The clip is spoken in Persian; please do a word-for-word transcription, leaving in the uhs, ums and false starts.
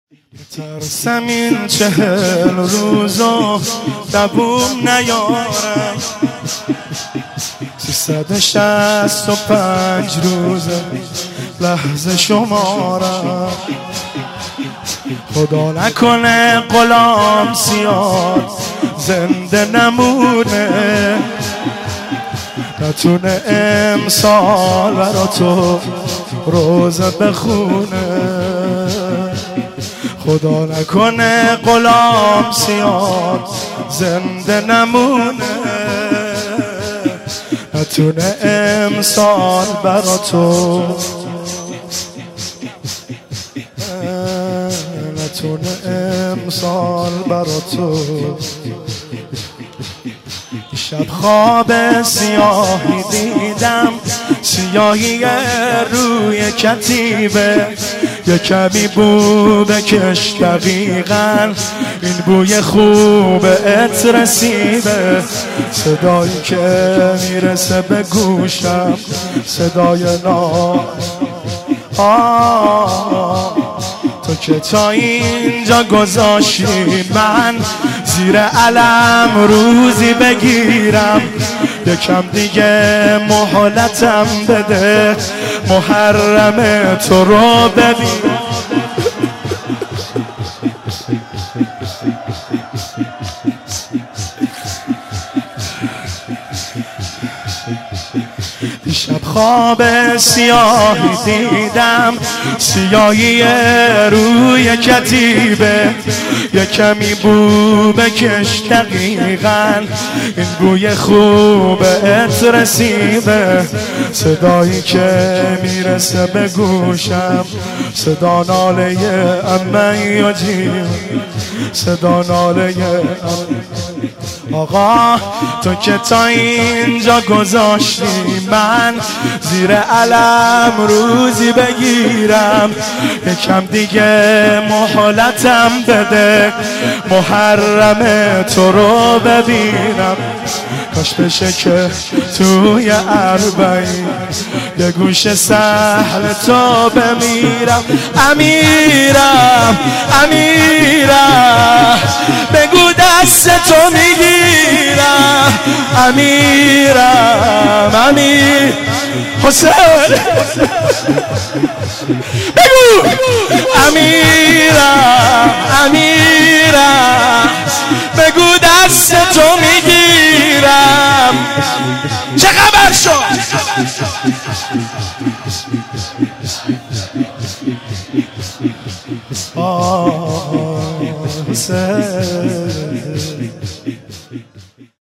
ترسم این چهل روزو دووم نیارم، سیصد و شصت و پنج روزه لحظه شمارم. خدا نکنه غلام زیاد زنده نمونه، نتونه امسال برا تو روزه بخونه. خدا نکنه غلام زیاد زنده نمونه، نتونه امسال برا تو نتونه امسال برا تو. شب خواب سیاهی دیدم، سیاهی روی کتیبه، یه کمی بو بکش دقیقاً این بوی خوب ات رسیده. صدایی که میرسه به گوشم صدای نا آه تو که تا اینجا گذاشتی من زیر علم روزی بگیرم. یکم دیگه مهلتم بده محرم تو رو ببینم. شب خواب سیاهی دیدم، سیاهی روی کتیبه، یه کمی بو بکش دقیقاً این بوی خوب ات رسیده. صدایی که میرسه به گوشم صدا ناله امی و جیم، صدا ناله آقا تو که تا اینجا گذاشتی من زیر علم روزی بگیرم. یکم دیگه مهلتم بده محرم تو رو ببینم. کاش بشه که توی اربعین یه گوشه سهل تو بمیرم. امیرم امیرم بگو دست تو میگیرم. امیرم امیر حسین بگو امیرم امیرم بگو دست تو میگیرم. چه خبر شد؟ آه حسین